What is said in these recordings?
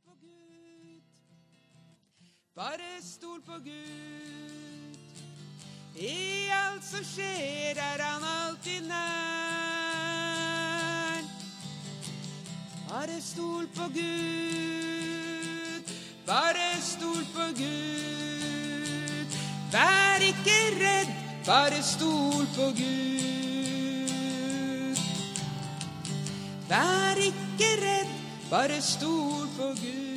på Gud. Bare stol på Gud. I alt som skjer han alltid nær. Bare stol på Gud. Bare stol på Gud. Vær ikke redd, bare stol på Gud. Vær ikke redd, bare stol på Gud.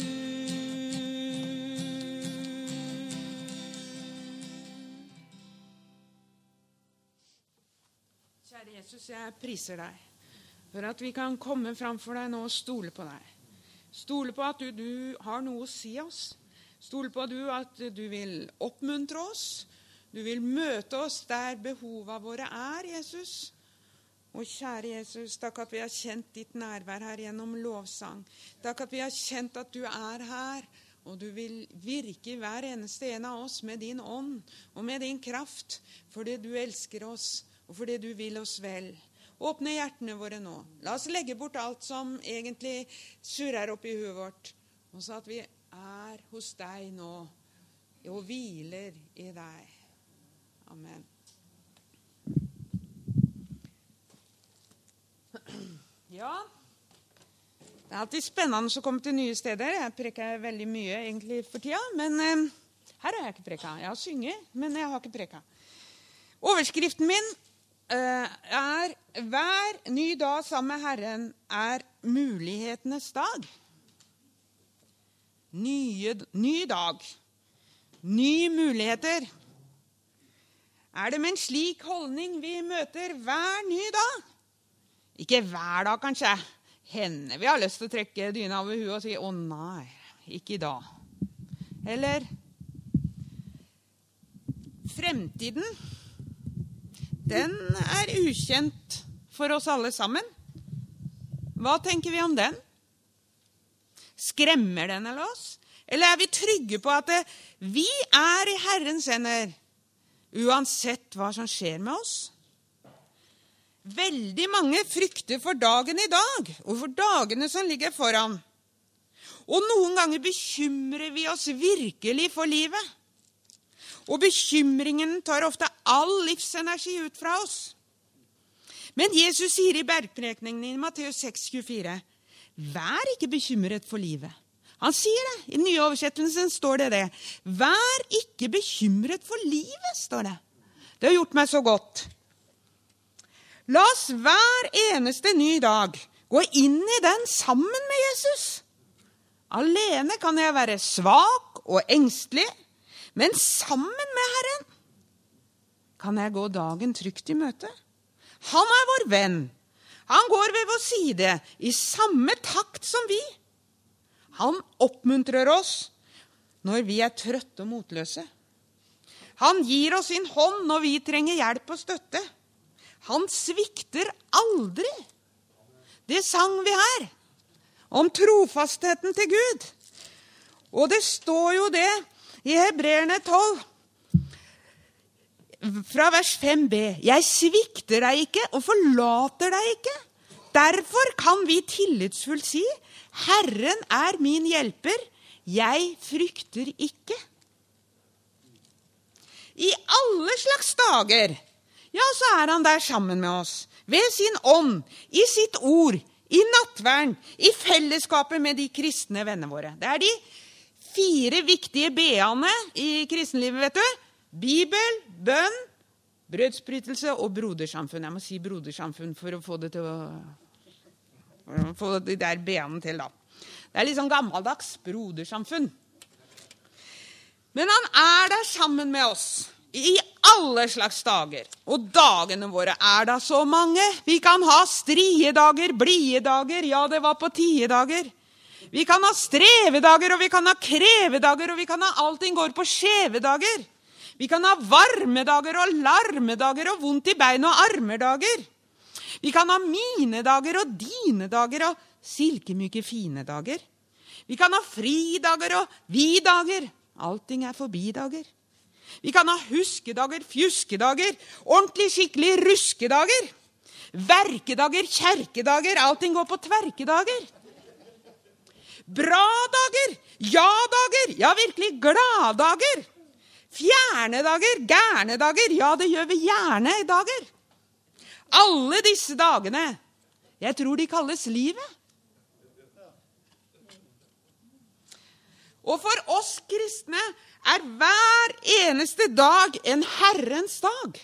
Kjære Jesus, jeg priser deg for at vi kan komme framfor deg nå og stole på deg. Stole på at du har noe å si oss. Stole på at du vil oppmuntre oss. Du vil møte oss der behovene våre Jesus. Og kjære Jesus, takk at vi har kjent ditt nærvær her gjennom lovsang. Takk at vi har kjent at du her, og du vil virke hver eneste en av oss med din ånd og med din kraft, fordi du elsker oss og fordi du vil oss vel. Åpne hjertene våre nå. La oss legge bort alt som egentlig surrer opp i huet vårt, og så at vi hos deg nå og hviler i deg. Amen. Ja, det er alltid spennende å komme til nye steder. Jeg preker veldig mye egentlig for tida, men her har jeg ikke preket. Jeg har synget, men jeg har ikke preket. Overskriften min hver ny dag sammen med Herren mulighetenes dag. Ny dag. Nye muligheter. Det med en slik holdning vi møter hver ny dag? Ikke hver dag, kanskje. Henne vi har lyst til å trekke dyna over huet og si, å nei, ikke i dag. Eller fremtiden, den ukjent for oss alle sammen. Hva tenker vi om den? Skremmer den eller oss? Eller vi trygge på at vi i Herrens hender, uansett hva som skjer med oss? Veldig mange frykter for dagen i dag, og for dagene som ligger foran. Og noen ganger bekymrer vi oss virkelig for livet. Og bekymringen tar ofte all livsenergi ut fra oss. Men Jesus sier i bergprekningen i Matteus 6,24, vær ikke bekymret for livet. Han sier det, i den nye oversettelsen står det. Vær ikke bekymret for livet, står det. Det har gjort meg så godt. La oss hver eneste ny dag gå inn i den sammen med Jesus. Alene kan jeg være svak og engstelig, men sammen med Herren kan jeg gå dagen trygt i møte. Han vår venn. Han går ved vår side i samme takt som vi. Han oppmuntrer oss når vi trøtte og motløse. Han gir oss sin hånd når vi trenger hjelp og støtte. Han svikter aldri. Det sang vi her, om trofastheten til Gud. Og det står jo det i Hebreerne 12, fra vers 5b. Jeg svikter deg ikke og forlater deg ikke. Derfor kan vi tillitsfullt si, Herren min hjelper, jeg frykter ikke. I alle slags dager, ja, så han der sammen med oss, ved sin ånd, i sitt ord, i nattvern, i fellesskapet med de kristne vennene våre. Det de 4 viktige B-ene i kristenlivet, vet du. Bibel, bønn, brødsbrytelse og brodersamfunn. Jeg må si brodersamfunn for å få det til å få de der B-ene til, da. Det litt sånn gammeldags brodersamfunn. Men han der sammen med oss i alle slags dager. Og dagene våre da så mange. Vi kan ha strie dager, blide dager, ja, det var på 10 dager. Vi kan ha strevedager, og vi kan ha krevedager, og vi kan ha allting går på skjeve dager. Vi kan ha varme dager og larmedager og vondt i bein og armerdager. Vi kan ha mine dager og dine dager og silkemyke fine dager. Vi kan ha fridager og vi-dager. Allting forbi-dager. Vi kan ha huskedager, fjuskedager, ordentlig skikkelig ruskedager. Verkedager, kjerkedager, allting går på tverkedager. Bra dager, ja-dager, ja virkelig gladdager. Fjerne dager, gærne dager, ja det gjør vi gjerne i dager. Alle disse dagene, jeg tror de kalles livet. Og for oss kristne hver eneste dag en Herrens dag.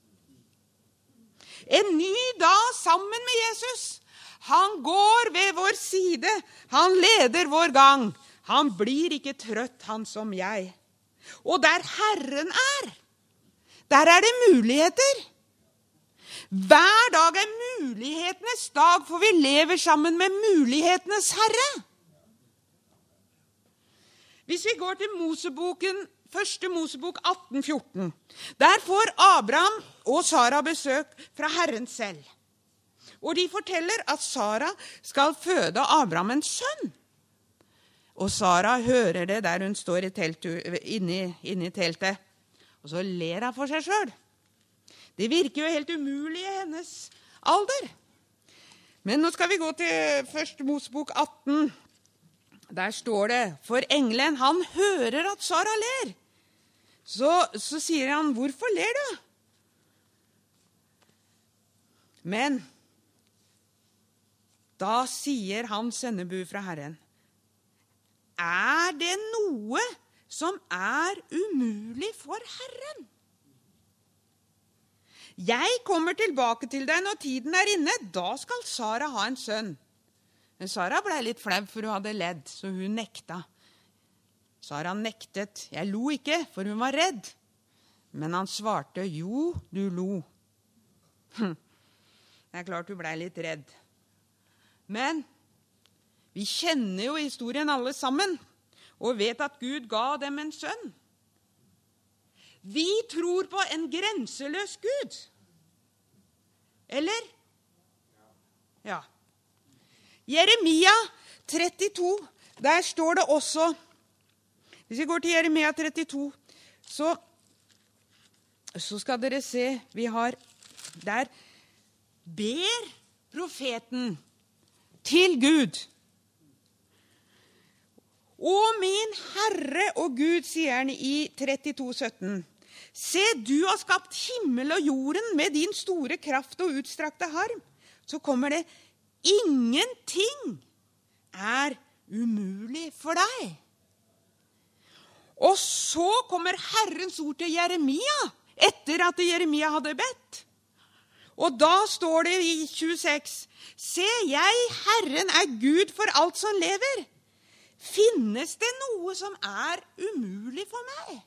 En ny dag sammen med Jesus. Han går ved vår side, han leder vår gang. Han blir ikke trøtt, han som jeg. Og der Herren der det muligheter. Hver dag mulighetenes dag, for vi lever sammen med mulighetenes Herre. Hvis vi går til Moseboken, første Mosebok 18:14, der får Abraham og Sara besøk fra Herren selv. Og de forteller at Sara skal føde Abraham en sønn. Og Sara hører det der hun står inne i teltet. Og så ler hun for seg selv. Det virker jo helt umulig i hennes alder. Men nå skal vi gå til første Mosebok 18. Der står det, for engelen, han hører at Sara ler. Så sier han, hvorfor ler du? Men da sier han sendebud fra Herren, det noe som umulig for Herren? Jeg kommer tilbake til deg når tiden inne, da skal Sara ha en sønn. Men Sara ble litt flau, for hun hadde ledd, så hun nekta. Sara nektet. Jeg lo ikke, for hun var redd. Men han svarte, jo, du lo. Det klart hun ble litt redd. Men vi kjenner jo historien alle sammen, og vet at Gud ga dem en sønn. Vi tror på en grenseløs Gud. Eller? Ja. Jeremia 32, der står det også, hvis vi går til Jeremia 32, så skal dere se, der ber profeten til Gud. Og min Herre og Gud, sier han i 32:17. Se, du har skapt himmel og jorden med din store kraft og utstrakte arm. Så kommer det, ingenting umulig for deg. Og så kommer Herrens ord til Jeremia, etter at Jeremia hadde bedt. Og da står det i 26, se, jeg, Herren, Gud for alt som lever. Finnes det noe som umulig for meg?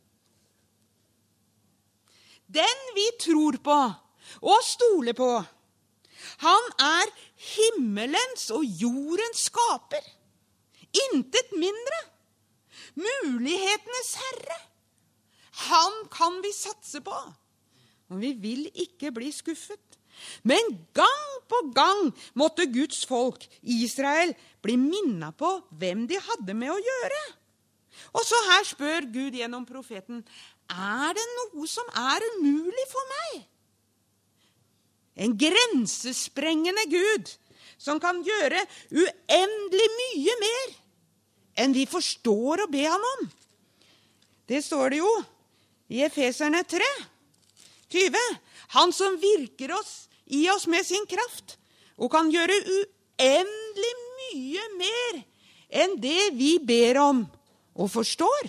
Den vi tror på og stoler på, han himmelens og jordens skaper. Intet mindre. Mulighetenes Herre. Han kan vi satse på. Og vi vil ikke bli skuffet. Men gang på gang måtte Guds folk, Israel, bli minnet på hvem de hadde med å gjøre. Og så her spør Gud gjennom profeten, det noe som umulig for meg? En grensesprengende Gud som kan gjøre uendelig mye mer enn vi forstår å be han om. Det står det jo i Efeserne 3:20. Han som virker i oss med sin kraft, og kan gjøre uendelig mye mer enn det vi ber om og forstår.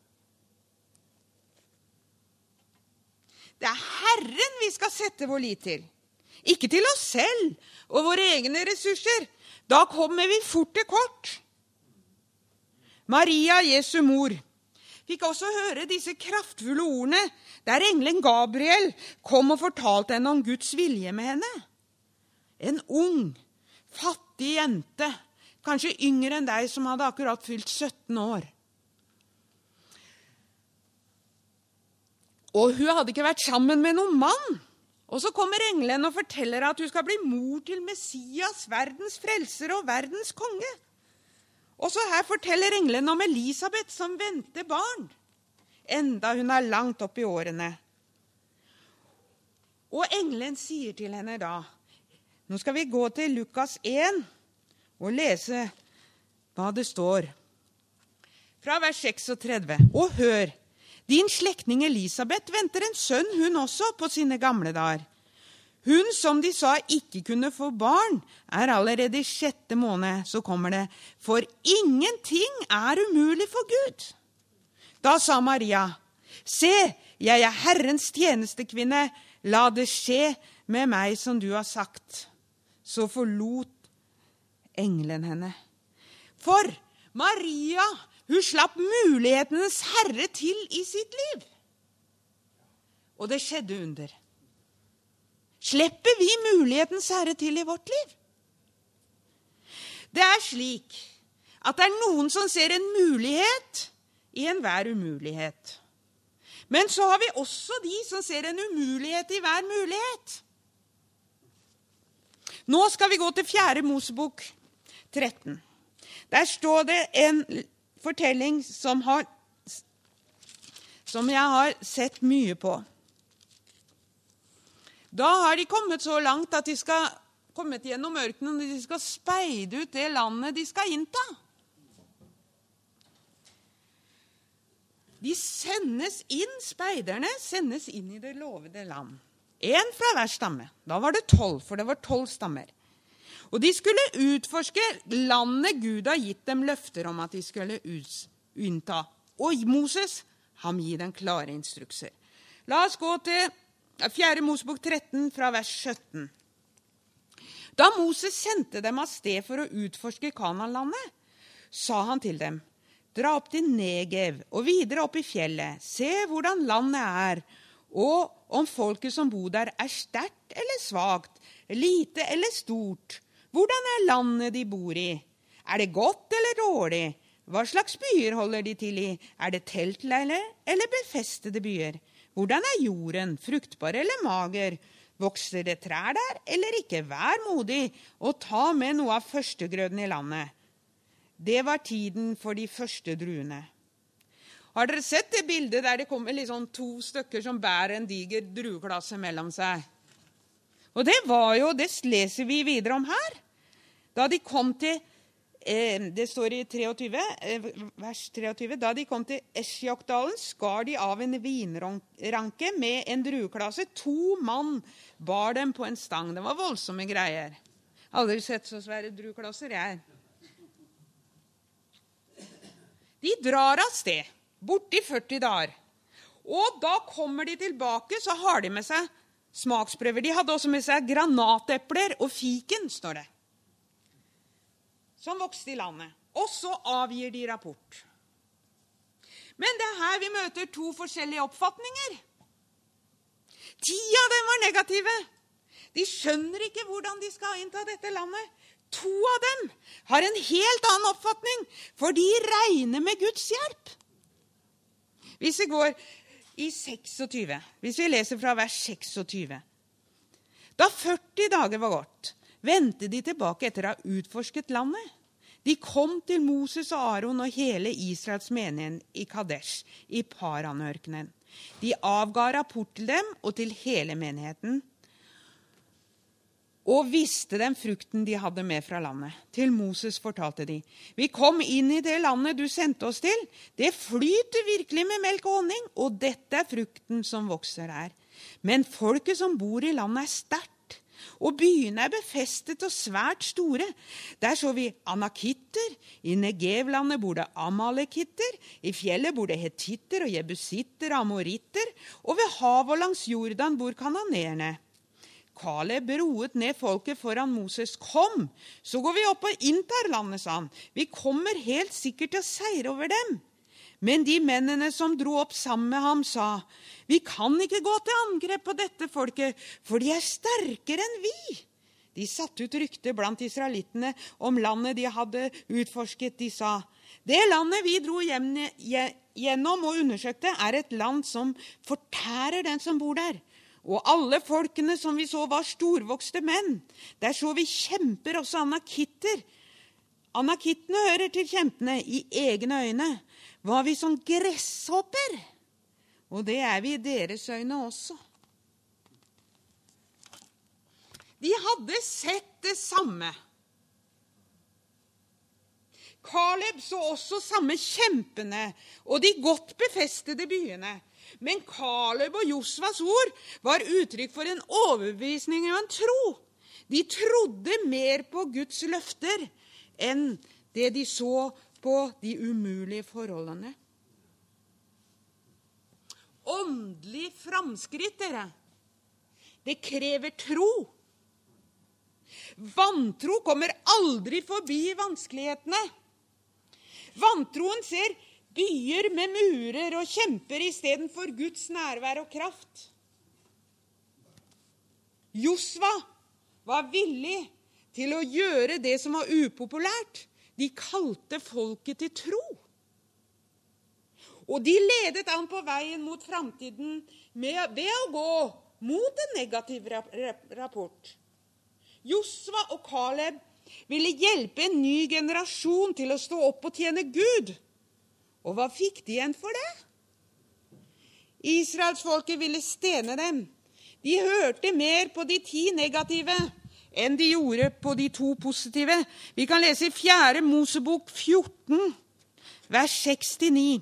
Det Herren vi skal sette vår lit til. Ikke til oss selv og våre egne ressurser. Da kommer vi fort til kort. Maria, Jesu mor, fikk også høre disse kraftfulle ordene der engelen Gabriel kom og fortalte henne om Guds vilje med henne. En ung, fattig jente, kanskje yngre enn deg, som hadde akkurat fylt 17 år. Og hun hadde ikke vært sammen med noen mann. Og så kommer engelen og forteller at hun skal bli mor til Messias, verdens frelser og verdens konge. Og så her forteller engelen om Elisabeth som venter barn, enda hun langt opp i årene. Og engelen sier til henne da, nå skal vi gå til Lukas 1 og lese hva det står. Fra vers 36. Og hør, din slektning Elisabeth venter en sønn, hun også, på sine gamle dager. Hun som de sa ikke kunne få barn, allerede i 6. måned, så kommer det. For ingenting umulig for Gud. Da sa Maria, se, jeg Herrens tjenestekvinne, la det skje med meg som du har sagt. Så forlot engelen henne. For Maria, hun slapp mulighetenes herre til i sitt liv. Og det skjedde under. Slipper vi mulighetens herre til i vårt liv? Det slik at det noen som ser en mulighet i enhver umulighet. Men så har vi også de som ser en umulighet i hver mulighet. Nå skal vi gå til 4. Mosebok 13. Der står det en fortelling som jeg har sett mye på. Da har de kommet så langt at de skal kommet gjennom ørkenen, og de skal speide ut det landet de skal innta. Speiderne sendes inn i det lovede land. En fra hver stamme. Da var det 12, for det var 12 stammer. Og de skulle utforske landet Gud har gitt dem løfter om at de skulle innta. Og Moses, han gir dem klare instrukser. La oss gå til 4. Mosebok 13 fra vers 17. Da Moses sendte dem av sted for å utforske Kanaan-landet, sa han til dem, dra opp til Negev og videre opp i fjellet, se hvordan landet og om folket som bor der sterkt eller svagt, lite eller stort. Hvordan landet de bor i? Det godt eller dårlig? Hva slags byer holder de til i? Det teltleiler eller befestede byer? Hvordan jorden, fruktbar eller mager? Vokser det trær der, eller ikke? Vær modig og ta med noe av førstegrøden i landet. Det var tiden for de første druene. Har dere sett det bildet der det kommer liksom 2 stykker som bærer en diger drueklasse mellom seg? Og det leser vi videre om her. Da de kom til det står i 23, vers 23, da de kom til Esjokdalen, skar de av en vinranke med en drueklasse. 2 mann bar dem på en stang. Det var voldsomme greier. Aldri sett så svære drueklasser, jeg. De drar av sted, borti 40 dager. Og da kommer de tilbake, så har de med seg smaksprøver. De hadde også med seg granatepler og fiken, står det, som vokste i landet. Og så avgir de rapport. Men det her vi møter 2 forskjellige oppfatninger. 10 av dem var negative. De skjønner ikke hvordan de skal innta dette landet. 2 av dem har en helt annen oppfatning, for de regner med Guds hjelp. Hvis vi går i 26, hvis vi leser fra vers 26. Da 40 dager var gått, vendte de tilbake etter å ha utforsket landet. De kom til Moses og Aaron og hele Israels menighet i Kadesh, i Paranørkenen. De avga rapport til dem og til hele menigheten, og visste den frukten de hadde med fra landet. Til Moses fortalte de, vi kom inn i det landet du sendte oss til. Det flyter virkelig med melk og honning, og dette frukten som vokser der. Men folket som bor i landet sterkt, og byene befestet og svært store. Der så vi anakitter, i Negevlandet bor det amalekitter, i fjellet bor det hetitter og jebusitter, amoritter, og ved havet og langs Jordan bor kananerene. Kaleb roet ned folket foran Moses. Kom, så går vi opp og inntar landet, sa han. Vi kommer helt sikkert til å seire over dem. Men de mennene som dro opp sammen med ham sa, vi kan ikke gå til angrep på dette folket, for de sterkere enn vi. De satte ut rykte blant israelittene om landet de hadde utforsket. De sa, det landet vi dro gjennom og undersøkte et land som fortærer den som bor der. Og alle folkene som vi så var storvokste menn. Der så vi kjemper, også anakitter. Anakittene hører til kjempene. I egne øyne var vi som gresshopper. Og det vi i deres øyne også. De hadde sett det samme. Kaleb så også samme kjempene og de godt befestede byene. Men Kaleb og Josvas ord var uttrykk for en overbevisning og en tro. De trodde mer på Guds løfter enn det de så på de umulige forholdene. Åndelig framskritt, dere. Det krever tro. Vantro kommer aldri forbi vanskelighetene. Vantroen ser byer med murer og kjemper i stedet for Guds nærvær og kraft. Josva var villig til å gjøre det som var upopulært. De kalte folket til tro. Og de ledet an på veien mot framtiden ved å gå mot en negativ rapport. Josva og Kaleb ville hjelpe en ny generasjon til å stå opp og tjene Gud. Og hva fikk de igjen for det? Israelsfolket ville stene dem. De hørte mer på de 10 negative enn de gjorde på de 2 positive. Vi kan lese i 4. Mosebok 14, vers 6-9.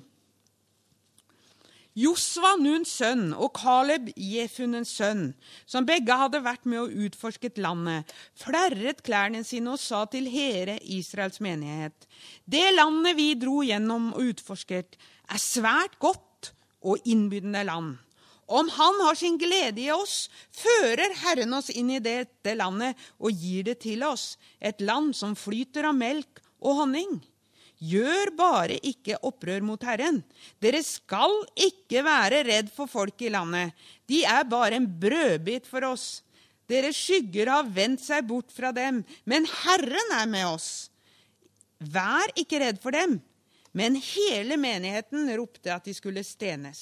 Josva, Nuns sønn, og Kaleb, Jefunens sønn, som begge hadde vært med og utforsket landet, flerret klærne sine og sa til hele Israels menighet: Det landet vi dro gjennom og utforsket, er svært godt og innbydende land. Om han har sin glede i oss, fører Herren oss inn i dette landet og gir det til oss, et land som flyter av melk og honning. Gjør bare ikke opprør mot Herren. Dere skal ikke være redd for folk i landet. De er bare en brødbit for oss. Deres skygger har vendt seg bort fra dem, men Herren er med oss. Vær ikke redd for dem. Men hele menigheten ropte at de skulle stenes.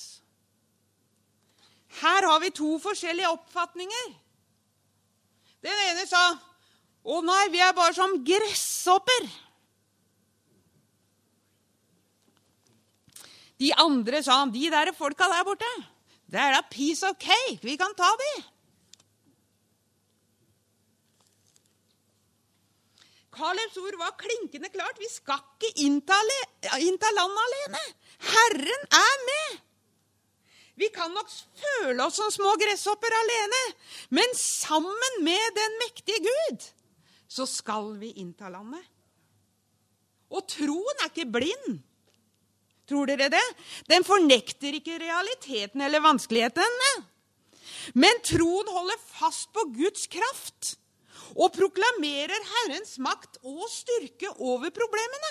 Her har vi 2 forskjellige oppfatninger. Den ene sa: Å nei, vi er bare som gresshopper. De andre sa: De der folka der borte, det er da piece of cake, vi kan ta de. Kalebs ord var klinkende klart: Vi skal ikke innta landet alene. Herren er med. Vi kan nok føle oss som små gresshopper alene, men sammen med den mektige Gud, så skal vi innta landet. Og troen er ikke blind. Tror dere det? Den fornekter ikke realiteten eller vanskelighetene. Men troen holder fast på Guds kraft og proklamerer Herrens makt og styrke over problemene.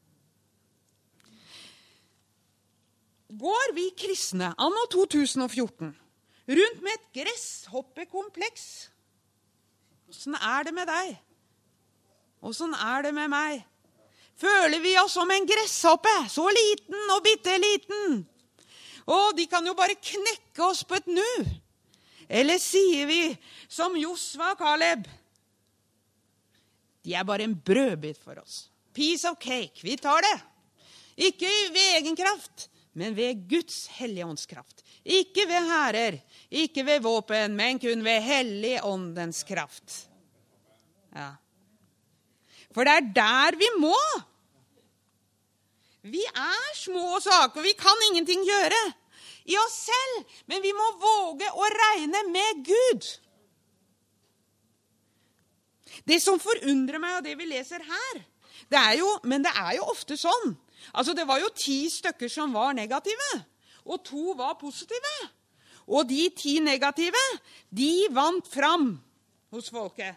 Går vi kristne anno 2014 rundt med et gresshoppekompleks? Hvordan er det med deg? Hvordan er det med meg? Føler vi oss som en gresshoppe, så liten og bitteliten? Og de kan jo bare knekke oss på et nu. Eller sier vi som Josva og Kaleb: De er bare en brødbit for oss. Piece of cake, vi tar det. Ikke ved egen kraft, men ved Guds hellige åndskraft. Ikke ved hærer, ikke ved våpen, men kun ved hellig åndens kraft. Ja. For det er der vi må. Vi er små og svake, og vi kan ingenting gjøre i oss selv, men vi må våge å regne med Gud. Det som forundrer meg av det vi leser her, det er jo ofte sånn. Altså, det var jo 10 stykker som var negative, og 2 var positive. Og de 10 negative, de vant fram hos folket.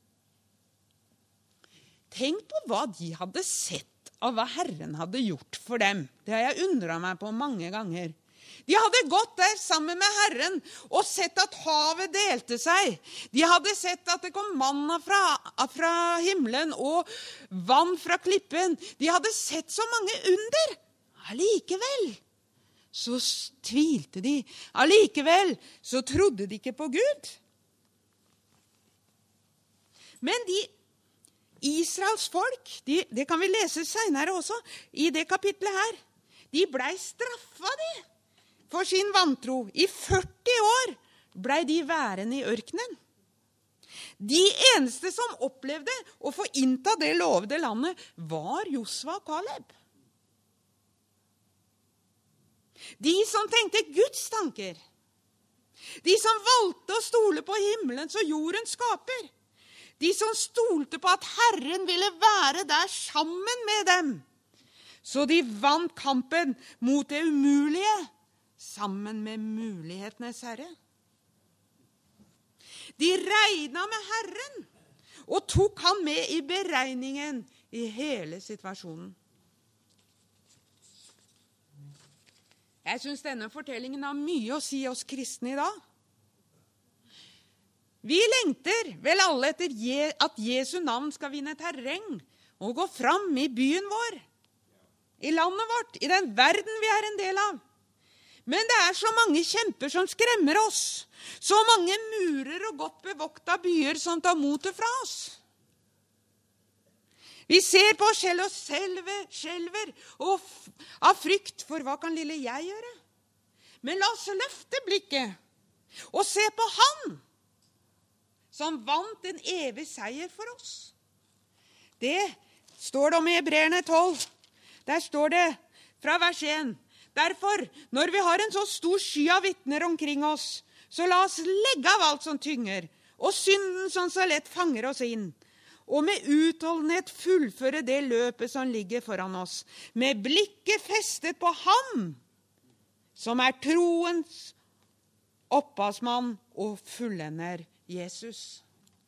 Tenk på hva de hadde sett av hva Herren hadde gjort for dem. Det har jeg undret meg på mange ganger. De hadde gått der sammen med Herren og sett at havet delte seg. De hadde sett at det kom manna fra himmelen og vann fra klippen. De hadde sett så mange under. Allikevel så tvilte de. Allikevel så trodde de ikke på Gud. Men Israels folk, det kan vi lese senere også, i det kapitlet her, de ble straffa for sin vantro. I 40 år ble de værende i ørkenen. De eneste som opplevde å få innta det lovede landet, var Josva og Kaleb. De som tenkte Guds tanker. De som valgte å stole på himmelens og jordens skaper. De som stolte på at Herren ville være der sammen med dem. Så de vant kampen mot det umulige sammen med mulighetenes Herre. De regnet med Herren og tok han med i beregningen i hele situasjonen. Jeg synes denne fortellingen har mye å si oss kristne i dag. Vi lengter vel alle etter at Jesu navn skal vinne terreng og gå fram i byen vår, i landet vårt, i den verden vi er en del av. Men det er så mange kjemper som skremmer oss, så mange murer og godt bevokta byer som tar motet fra oss. Vi ser på oss selv og skjelver og av frykt for hva kan lille jeg gjøre? Men la oss løfte blikket og se på han som vant en evig seier for oss. Det står det om i Hebreerne 12. Der står det fra vers 1. Derfor, når vi har en så stor sky av vitner omkring oss, så la oss legge av alt som tynger, og synden som så lett fanger oss inn, og med utholdenhet fullføre det løpet som ligger foran oss, med blikket festet på ham, som er troens opphavsmann og fullender Jesus.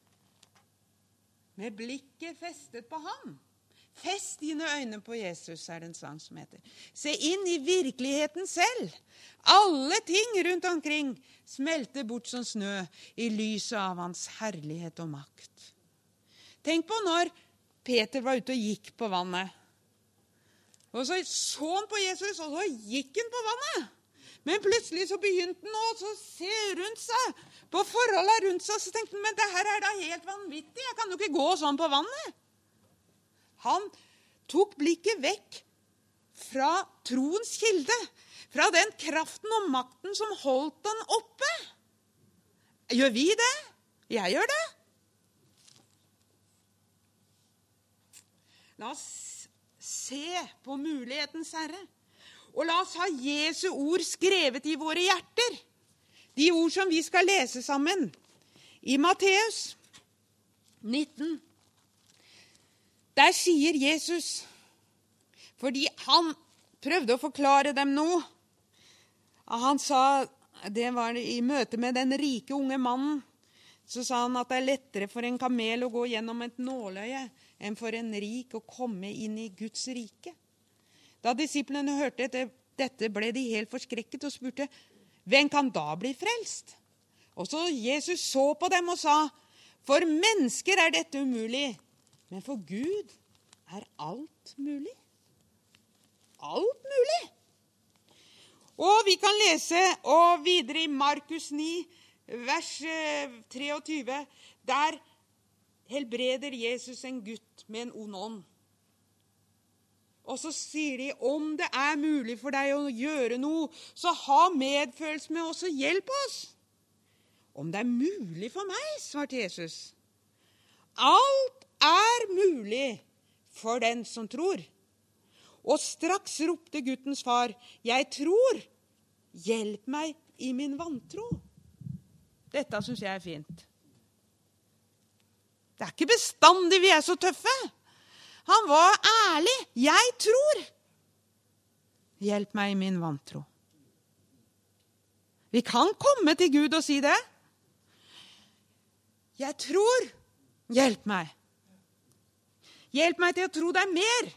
Med blikket festet på ham. Fest dine øyne på Jesus, er det en sang som heter. Se inn i virkeligheten selv. Alle ting rundt omkring smelter bort som snø i lyset av hans herlighet og makt. Tenk på når Peter var ute og gikk på vannet. Og så han på Jesus, og så gikk han på vannet. Men plutselig så begynte han å se rundt seg, på forholdene rundt seg, så tenkte han, men det her er da helt vanvittig, jeg kan jo ikke gå sånn på vannet. Han tok blikket vekk fra troens kilde, fra den kraften og makten som holdt han oppe. Gjør vi det? Jeg gjør det. La oss se på mulighetens Herre, og la oss ha Jesu ord skrevet i våre hjerter. De ord som vi skal lese sammen i Matteus 19. Der sier Jesus, fordi han prøvde å forklare dem noe. Han sa, det var i møte med den rike unge mannen, så sa han at det er lettere for en kamel å gå gjennom et nåløye enn for en rik å komme inn i Guds rike. Da disiplene hørte dette, ble de helt forskrekket og spurte, hvem kan da bli frelst? Og så Jesus så på dem og sa, for mennesker er dette umulig, men for Gud er alt mulig. Alt mulig. Og vi kan lese og videre i Markus 9, vers 23, der helbreder Jesus en gutt med en ond ånd. Og så sier de, om det er mulig for deg å gjøre noe, så ha medfølelse med oss og hjelp oss. Om det er mulig for meg, svarte Jesus. Alt er mulig for den som tror. Og straks ropte guttens far, jeg tror, hjelp meg i min vantro. Dette synes jeg er fint. Det er ikke bestandig vi er så tøffe. Han var ærlig. Jeg tror. Hjelp meg i min vantro. Vi kan komme til Gud og si det. Jeg tror. Hjelp meg. Hjelp meg til å tro deg mer.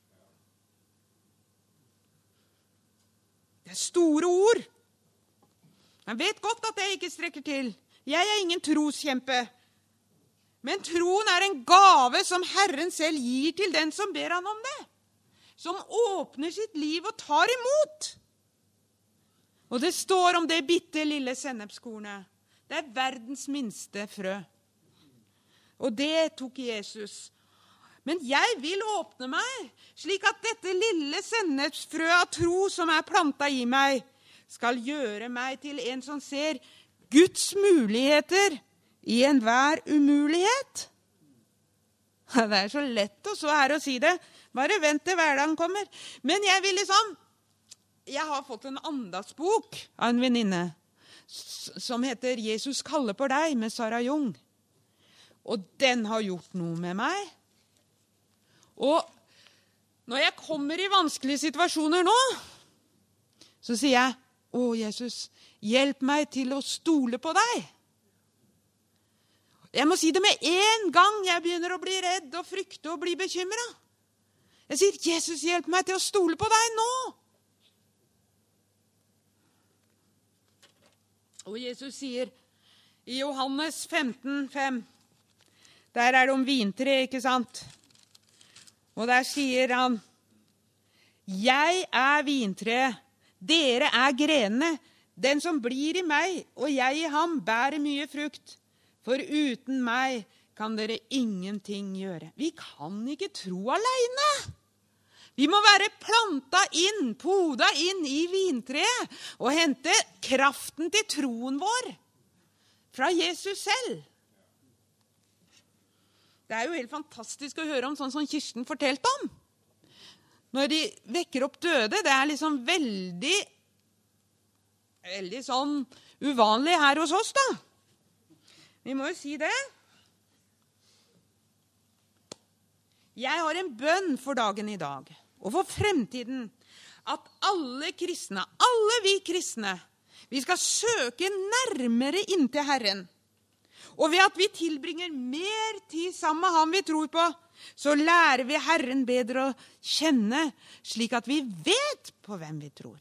Det er store ord. Jeg vet godt at jeg ikke strekker til. Jeg er ingen troskjempe. Men troen er en gave som Herren selv gir til den som ber han om det. Som åpner sitt liv og tar imot. Og det står om det bitte lille sennepskornet. Det er verdens minste frø. Og det tok Jesus. Men jeg vil åpne meg, slik at dette lille sennepsfrø av tro som er plantet i meg, skal gjøre meg til en som ser Guds muligheter i enhver umulighet. Det er så lett å så her og si det. Bare vent til hverdagen kommer. Men jeg har fått en andagsbok av en venninne som heter Jesus kaller på deg, med Sarah Jung. Og den har gjort noe med meg. Og når jeg kommer i vanskelige situasjoner nå, så sier jeg, å Jesus, hjelp meg til å stole på deg. Jeg må si det med en gang jeg begynner å bli redd og frykte og bli bekymret. Jeg sier, Jesus, hjelp meg til å stole på deg nå. Og Jesus sier i Johannes 15:5, der er det om vintre, ikke sant? Og der sier han, jeg er vintre, dere er grenene. Den som blir i meg, og jeg i ham, bærer mye frukt. For uten meg kan dere ingenting gjøre. Vi kan ikke tro alene. Vi må være plantet inn, podet inn i vintreet, og hente kraften til troen vår fra Jesus selv. Det er jo helt fantastisk å høre om sånn som Kirsten fortalte om. Når de vekker opp døde, det er liksom veldig sånn uvanlig her hos oss da. Vi må jo si det. Jeg har en bønn for dagen i dag, og for fremtiden, at alle kristne, alle vi kristne, vi skal søke nærmere inntil Herren. Og ved at vi tilbringer mer tid sammen med ham vi tror på, så lærer vi Herren bedre å kjenne, slik at vi vet på hvem vi tror.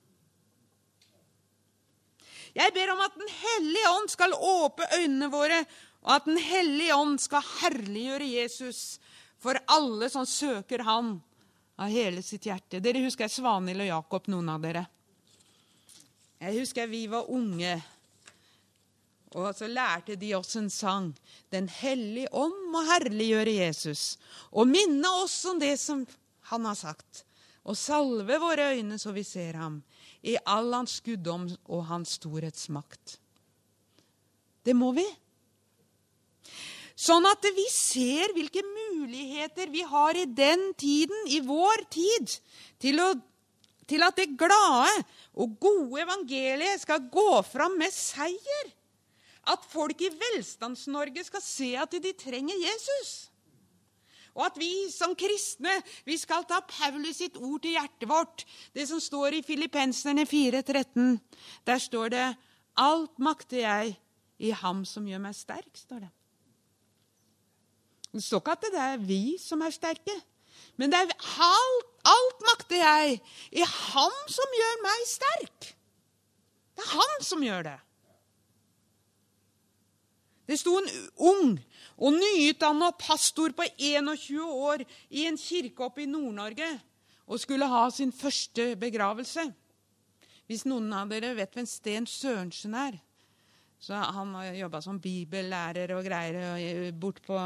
Jeg ber om at Den Hellige Ånd skal åpne øynene våre, og at Den Hellige Ånd skal herliggjøre Jesus for alle som søker han av hele sitt hjerte. Dere husker Svanhild og Jakob, noen av dere. Jeg husker vi var unge, og så lærte de oss en sang. Den Hellige Ånd må herliggjøre Jesus, og minne oss om det som han har sagt, og salve våre øyne så vi ser ham, i all hans guddom og hans storhetsmakt. Det må vi. Sånn at vi ser hvilke muligheter vi har i den tiden, i vår tid, til at det glade og gode evangeliet skal gå fram med seier. At folk i Velstands-Norge skal se at de trenger Jesus. Og at vi som kristne, vi skal ta Paulus sitt ord til hjertet vårt. Det som står i Filippenserne 4:13. Der står det, alt makter jeg i ham som gjør meg sterk, står det. Det står ikke at det er vi som er sterke, men det er alt makter jeg i ham som gjør meg sterk. Det er han som gjør det. Det sto en ung og nyutdannet pastor på 21 år i en kirke oppe i Nord-Norge og skulle ha sin første begravelse. Hvis noen av dere vet hvem Sten Sørensen er, så han har jobbet som bibellærer og greier bort på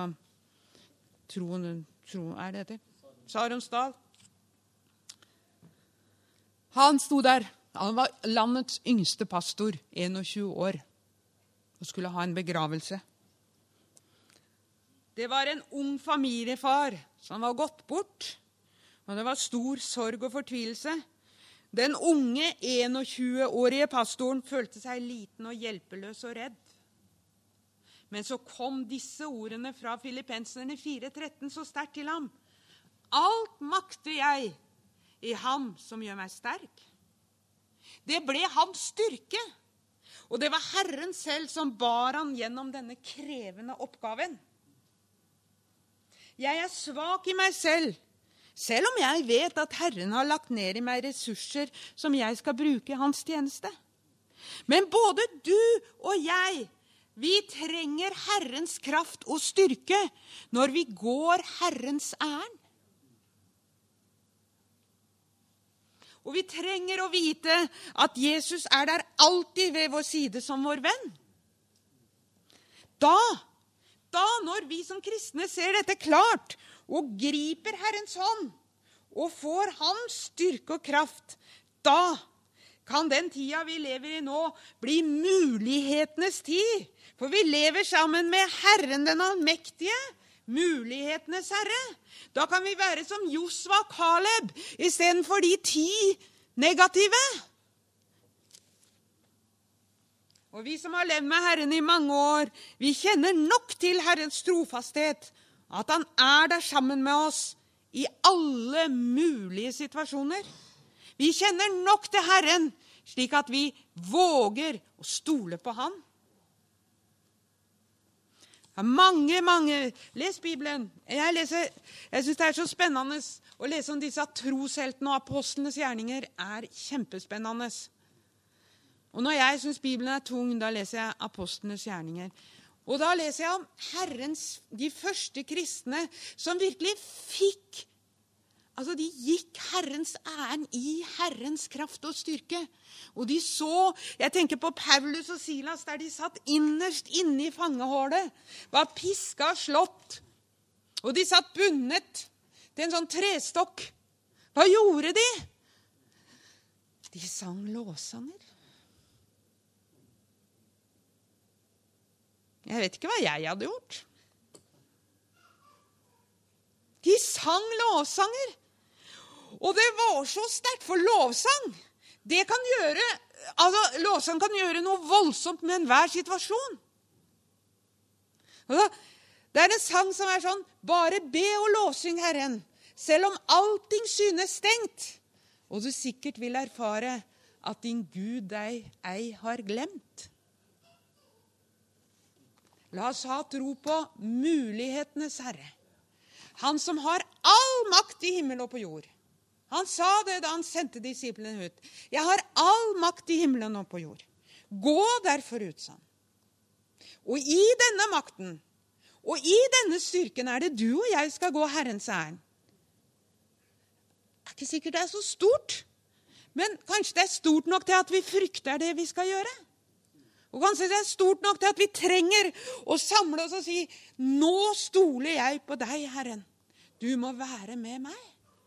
er det det? Saronsdal. Han sto der. Han var landets yngste pastor, 21 år. Og skulle ha en begravelse. Det var en ung familiefar som var gått bort, og det var stor sorg og fortvilelse. Den unge 21-årige pastoren følte seg liten og hjelpeløs og redd. Men så kom disse ordene fra Filippenserne 4:13 så sterkt til ham. Alt makter jeg i ham som gjør meg sterk. Det ble hans styrke. Og det var Herren selv som bar han gjennom denne krevende oppgaven. Jeg er svak i meg selv om jeg vet at Herren har lagt ned i meg ressurser som jeg skal bruke i hans tjeneste. Men både du og jeg, vi trenger Herrens kraft og styrke når vi går Herrens ærend. Og vi trenger å vite at Jesus er der alltid ved vår side som vår venn. Da når vi som kristne ser dette klart og griper Herrens hånd og får hans styrke og kraft, da kan den tida vi lever i nå bli mulighetenes tid. For vi lever sammen med Herren den allmektige, mulighetenes Herre. Da kan vi være som Josva og Kaleb, i stedet for de 10 negative. Og vi som har levd med Herren i mange år, vi kjenner nok til Herrens trofasthet, at han der sammen med oss i alle mulige situasjoner. Vi kjenner nok til Herren, slik at vi våger å stole på han. Les Bibelen. Jeg synes det så spennende å lese om disse trosheltene og apostlenes gjerninger kjempespennende. Og når jeg synes Bibelen tung, da leser jeg apostlenes gjerninger. Og da leser jeg om de første kristne som virkelig fikk, altså de gikk Herrens ærend i Herrens kraft og styrke. Og de så, jeg tenker på Paulus og Silas, der de satt innerst inne i fangehålet, var pisket og slått. Og de satt bundet til en sånn trestokk. Hva gjorde de? De sang lovsanger. Jeg vet ikke hva jeg hadde gjort. De sang lovsanger. Og det var så sterkt, for lovsang, det kan gjøre, lovsang kan gjøre noe voldsomt med enhver situasjon. Det en sang som sånn, bare be og lovsyng Herren, selv om allting synes stengt, og du sikkert vil erfare at din Gud deg ei har glemt. La oss ha tro på mulighetenes Herre. Han som har all makt i himmel og på jord. Han sa det da han sendte disiplene ut. Jeg har all makt i himmelen og på jord. Gå derfor ut, sa han. Og i denne makten, og i denne styrken det du og jeg skal gå Herrens ærend. Det ikke sikkert det så stort, men kanskje det stort nok til at vi frykter det vi skal gjøre. Og kanskje det stort nok til at vi trenger å samle oss og si, nå stoler jeg på deg, Herren. Du må være med meg.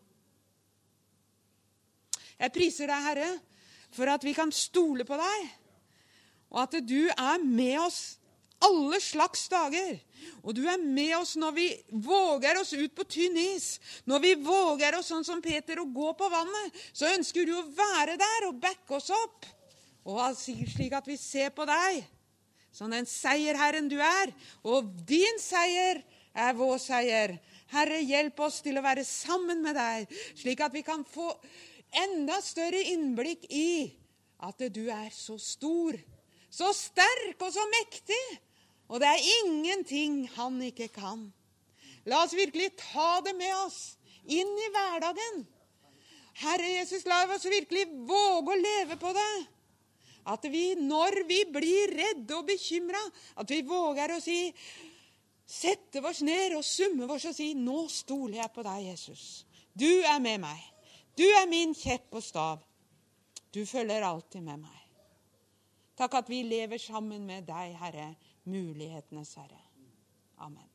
Jeg priser deg, Herre, for at vi kan stole på deg, og at du med oss alle slags dager, og du med oss når vi våger oss ut på tynn is, når vi våger oss sånn som Peter å gå på vannet, så ønsker du å være der og backe oss opp, og slik at vi ser på deg, som den seierherren du og din seier vår seier. Herre, hjelp oss til å være sammen med deg, slik at vi kan få enda større innblikk i at du så stor, så sterk og så mektig, og det ingenting han ikke kan. La oss virkelig ta det med oss inn i hverdagen. Herre Jesus, la oss virkelig våge å leve på det. At vi, når vi blir redde og bekymret, at vi våger å si, sette oss ned og summe oss og si, nå stoler jeg på deg, Jesus. Du med meg. Du min kjepp og stav. Du følger alltid med meg. Takk at vi lever sammen med deg, Herre, mulighetenes Herre. Amen.